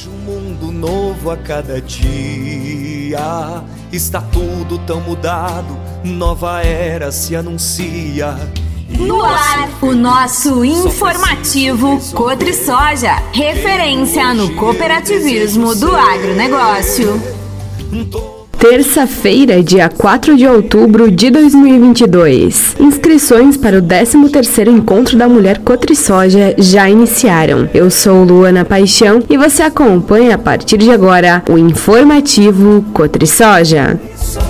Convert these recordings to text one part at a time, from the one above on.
Um mundo novo a cada dia, está tudo tão mudado, nova era se anuncia. No ar, o nosso informativo Cotrisoja, referência no cooperativismo do agronegócio. Terça-feira, dia 4 de outubro de 2022. Inscrições para o 13º Encontro da Mulher Cotrisoja já iniciaram. Eu sou Luana Paixão e você acompanha a partir de agora o informativo Cotrisoja.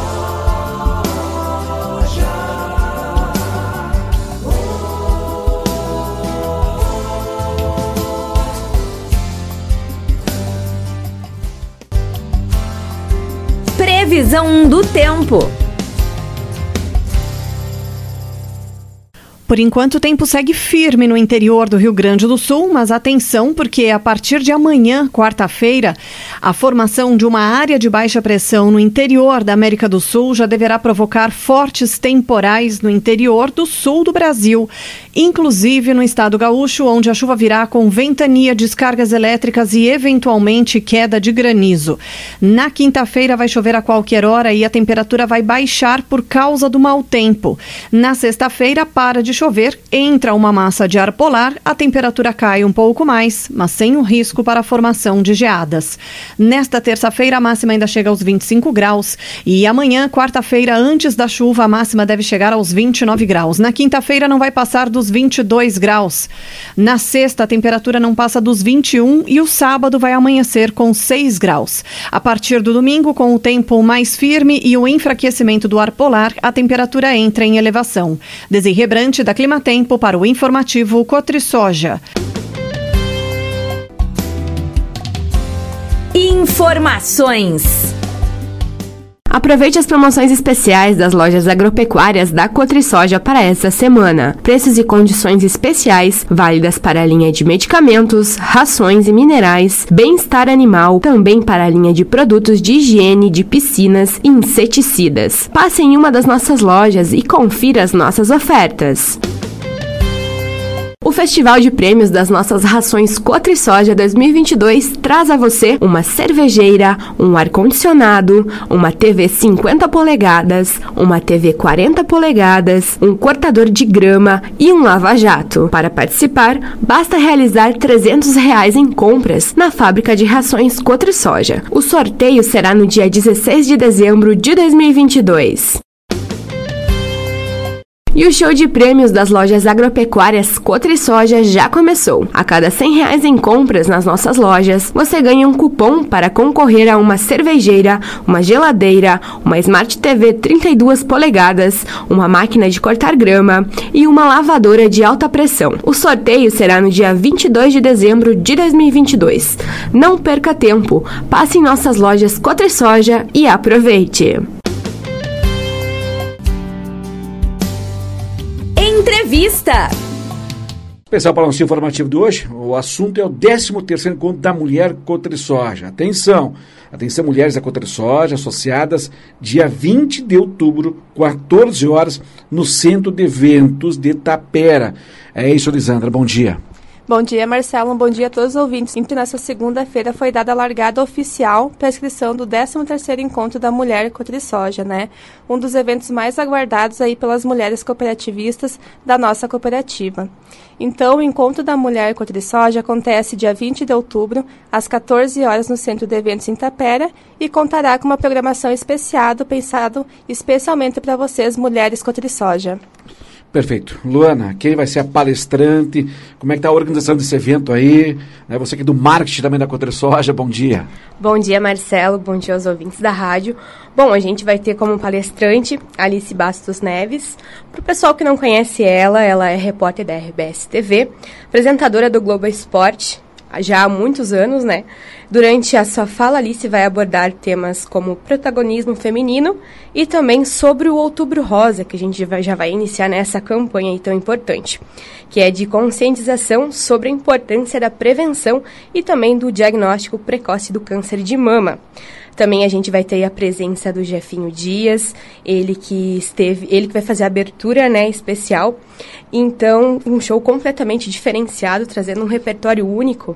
Previsão do tempo. Por enquanto, o tempo segue firme no interior do Rio Grande do Sul, mas atenção, porque a partir de amanhã, quarta-feira, a formação de uma área de baixa pressão no interior da América do Sul já deverá provocar fortes temporais no interior do sul do Brasil, inclusive no estado gaúcho, onde a chuva virá com ventania, descargas elétricas e, eventualmente, queda de granizo. Na quinta-feira vai chover a qualquer hora e a temperatura vai baixar por causa do mau tempo. Na sexta-feira, para de chover, entra uma massa de ar polar, a temperatura cai um pouco mais, mas sem o risco para a formação de geadas. Nesta terça-feira, a máxima ainda chega aos 25 graus e amanhã, quarta-feira, antes da chuva, a máxima deve chegar aos 29 graus. Na quinta-feira, não vai passar dos 22 graus. Na sexta, a temperatura não passa dos 21 e o sábado vai amanhecer com 6 graus. A partir do domingo, com o tempo mais firme e o enfraquecimento do ar polar, a temperatura entra em elevação. Desirê Brant, da Climatempo, para o informativo Cotrisoja. Informações. Aproveite as promoções especiais das lojas agropecuárias da Cotrisoja para essa semana. Preços e condições especiais válidas para a linha de medicamentos, rações e minerais, bem-estar animal, também para a linha de produtos de higiene, de piscinas e inseticidas. Passe em uma das nossas lojas e confira as nossas ofertas. O Festival de Prêmios das nossas rações Cotrisoja 2022 traz a você uma cervejeira, um ar-condicionado, uma TV 50 polegadas, uma TV 40 polegadas, um cortador de grama e um lava-jato. Para participar, basta realizar R$300 em compras na fábrica de rações Cotrisoja. O sorteio será no dia 16 de dezembro de 2022. E o show de prêmios das lojas agropecuárias Cotrisoja já começou. A cada R$100 em compras nas nossas lojas, você ganha um cupom para concorrer a uma cervejeira, uma geladeira, uma Smart TV 32 polegadas, uma máquina de cortar grama e uma lavadora de alta pressão. O sorteio será no dia 22 de dezembro de 2022. Não perca tempo, passe em nossas lojas Cotrisoja e aproveite! Entrevista. Pessoal, para o nosso informativo de hoje, o assunto é o 13º Encontro da Mulher Cotrisoja. Atenção, mulheres da Cotrisoja associadas, dia 20 de outubro, 14 horas, no Centro de Eventos de Tapera. É isso, Lisandra, bom dia. Bom dia, Marcelo. Bom dia a todos os ouvintes. Nessa segunda-feira foi dada a largada oficial para a inscrição do 13º Encontro da Mulher Cotrisoja, né? Um dos eventos mais aguardados aí pelas mulheres cooperativistas da nossa cooperativa. Então, o Encontro da Mulher Cotrisoja acontece dia 20 de outubro, às 14 horas, no Centro de Eventos em Tapera, e contará com uma programação especial, pensado especialmente para vocês, mulheres Cotrisoja. Perfeito. Luana, quem vai ser a palestrante? Como é que está a organização desse evento aí? Você que é do marketing também da Cotrisoja, bom dia. Bom dia, Marcelo. Bom dia aos ouvintes da rádio. Bom, a gente vai ter como palestrante Alice Bastos Neves. Para o pessoal que não conhece ela é repórter da RBS TV, apresentadora do Globo Esporte, já há muitos anos, né? Durante a sua fala, Alice vai abordar temas como protagonismo feminino e também sobre o Outubro Rosa, que a gente já vai iniciar nessa campanha aí tão importante, que é de conscientização sobre a importância da prevenção e também do diagnóstico precoce do câncer de mama. Também a gente vai ter a presença do Jefinho Dias, ele que vai fazer a abertura, né, especial. Então, um show completamente diferenciado, trazendo um repertório único.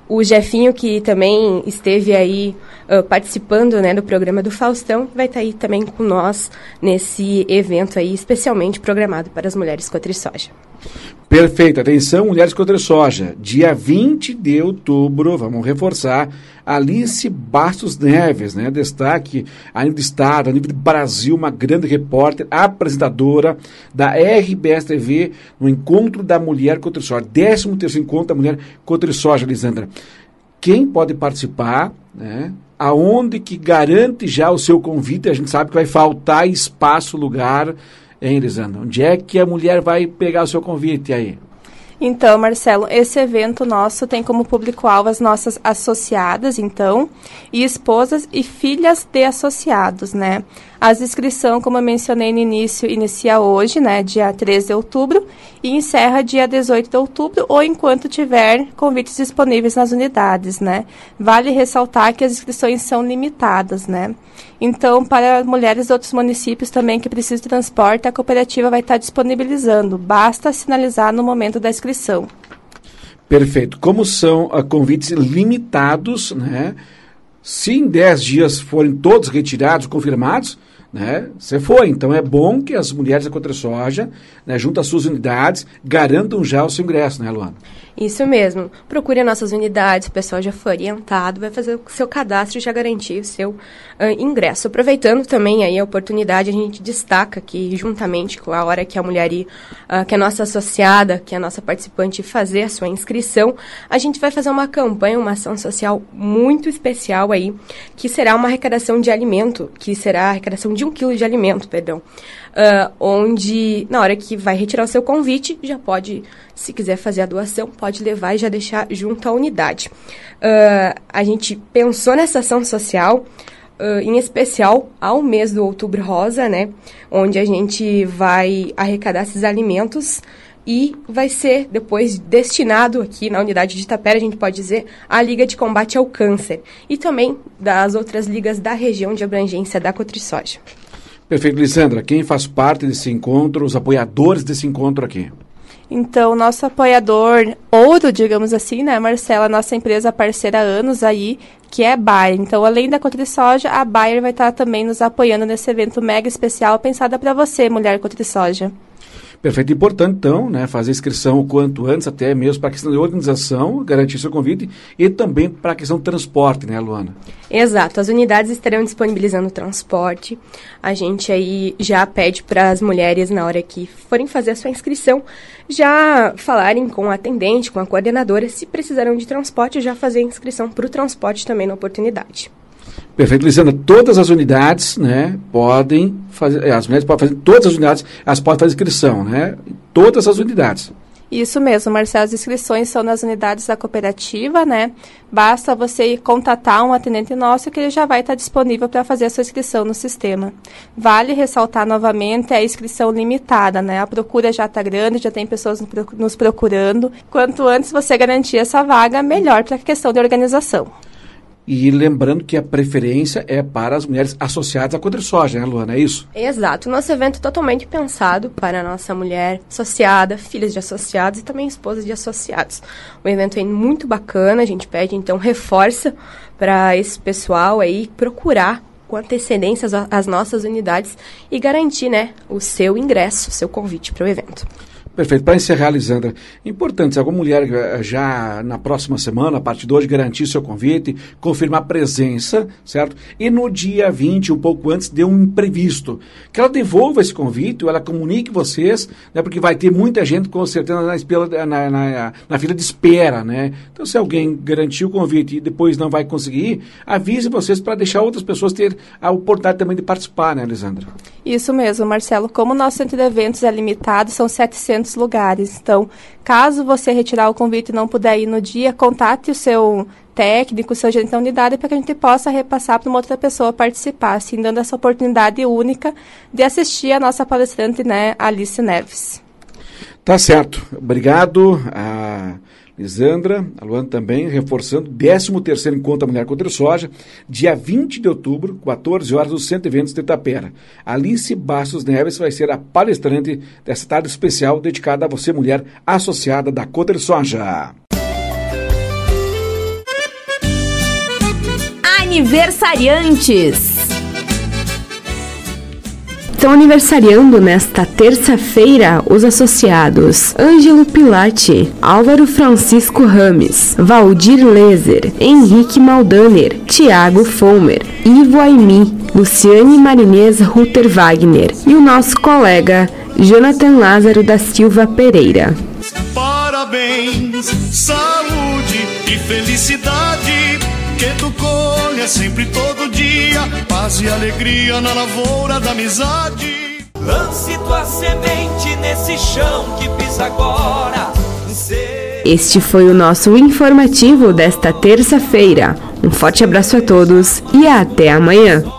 O Jefinho, que também esteve aí participando, né, do programa do Faustão, vai estar aí também com nós nesse evento aí, especialmente programado para as mulheres Cotri-Soja. Perfeito. Atenção, mulheres Cotri-Soja. Dia 20 de outubro, vamos reforçar, Alice Bastos Neves, né? Destaque a nível do Estado, a nível do Brasil, uma grande repórter, apresentadora da RBS TV no Encontro da Mulher Cotri-Soja. 13º Encontro da Mulher Cotri-Soja, Lisandra. Quem pode participar, né? Aonde que garante já o seu convite? A gente sabe que vai faltar espaço, lugar, hein, Lisandra? Onde é que a mulher vai pegar o seu convite aí? Então, Marcelo, esse evento nosso tem como público-alvo as nossas associadas, então, e esposas e filhas de associados, né? As inscrições, como eu mencionei no início, inicia hoje, né, dia 13 de outubro, e encerra dia 18 de outubro, ou enquanto tiver convites disponíveis nas unidades, né? Vale ressaltar que as inscrições são limitadas, né? Então, para mulheres de outros municípios também que precisam de transporte, a cooperativa vai estar disponibilizando. Basta sinalizar no momento da inscrição. Perfeito. Como são convites limitados, né? Se em 10 dias forem todos retirados, confirmados, né? Você foi. Então é bom que as mulheres da Cotri-Soja, né, junto às suas unidades, garantam já o seu ingresso, né, Luana? Isso mesmo. Procure as nossas unidades, o pessoal já foi orientado, vai fazer o seu cadastro e já garantir o seu ingresso. Aproveitando também aí a oportunidade, a gente destaca que, juntamente com a hora que a mulher ir, que a nossa associada, que a nossa participante fazer a sua inscrição, a gente vai fazer uma campanha, uma ação social muito especial aí, que será uma arrecadação de alimento, que será a arrecadação de 1 quilo de alimento, perdão. Onde, na hora que vai retirar o seu convite, já pode, se quiser fazer a doação, pode levar e já deixar junto à unidade. A gente pensou nessa ação social, em especial ao mês do Outubro Rosa, né, onde a gente vai arrecadar esses alimentos e vai ser depois destinado aqui na unidade de Itapera, a gente pode dizer, à Liga de Combate ao Câncer e também das outras ligas da região de abrangência da Cotri-Soja. Perfeito, Lisandra. Quem faz parte desse encontro, os apoiadores desse encontro aqui? Então, nosso apoiador ouro, digamos assim, né, Marcela, nossa empresa parceira há anos aí, que é a Bayer. Então, além da Cotri-Soja, a Bayer vai estar também nos apoiando nesse evento mega especial, pensada para você, mulher Cotri-Soja. Perfeito. Importante, então, né, fazer inscrição o quanto antes, até mesmo para a questão de organização, garantir seu convite, e também para a questão do transporte, né, Luana? Exato. As unidades estarão disponibilizando o transporte. A gente aí já pede para as mulheres, na hora que forem fazer a sua inscrição, já falarem com a atendente, com a coordenadora, se precisarão de transporte, já fazer a inscrição para o transporte também na oportunidade. Perfeito, Lisandra. Todas as unidades, né, podem fazer, as mulheres podem fazer, todas as unidades, elas podem fazer inscrição, né? Todas as unidades. Isso mesmo, Marcelo, as inscrições são nas unidades da cooperativa, né? Basta você contatar um atendente nosso que ele já vai estar disponível para fazer a sua inscrição no sistema. Vale ressaltar novamente a inscrição limitada, né? A procura já está grande, já tem pessoas nos procurando. Quanto antes você garantir essa vaga, melhor para a questão de organização. E lembrando que a preferência é para as mulheres associadas à Cotri-Soja, né, Luana? É isso? Exato. O nosso evento é totalmente pensado para a nossa mulher associada, filhas de associados e também esposas de associados. O evento é muito bacana, a gente pede, então, reforça para esse pessoal aí procurar com antecedência as nossas unidades e garantir, né, o seu ingresso, o seu convite para o evento. Perfeito. Para encerrar, Lisandra, importante, se alguma mulher já na próxima semana, a partir de hoje, garantir seu convite, confirmar a presença, certo? E no dia 20, um pouco antes, dê um imprevisto. Que ela devolva esse convite, ou ela comunique vocês, né? Porque vai ter muita gente, com certeza, na fila de espera, né? Então, se alguém garantiu o convite e depois não vai conseguir, avise vocês para deixar outras pessoas ter a oportunidade também de participar, né, Lisandra? Isso mesmo, Marcelo. Como o nosso centro de eventos é limitado, são 700 lugares. Então, caso você retirar o convite e não puder ir no dia, contate o seu técnico, o seu gerente da unidade, para que a gente possa repassar para uma outra pessoa participar, assim, dando essa oportunidade única de assistir a nossa palestrante, né, Alice Neves. Tá certo. Obrigado a Lisandra, a Luana também, reforçando, 13º Encontro da Mulher Cotri-Soja, dia 20 de outubro, 14 horas, no Centro de Eventos de Itapera. Alice Bastos Neves vai ser a palestrante dessa tarde especial dedicada a você, mulher associada da Cotri-Soja. aniversariantes. Estão aniversariando nesta terça-feira os associados Ângelo Pilate, Álvaro Francisco Rames, Valdir Lezer, Henrique Maldaner, Tiago Fomer, Ivo Aimi, Luciane Marinês Rutter Wagner e o nosso colega Jonathan Lázaro da Silva Pereira. Parabéns, saúde e felicidade, que tu colha sempre todo dia, paz e alegria na lavoura da amizade. Lance tua semente nesse chão que pisa agora. Este foi o nosso informativo desta terça-feira. Um forte abraço a todos e até amanhã.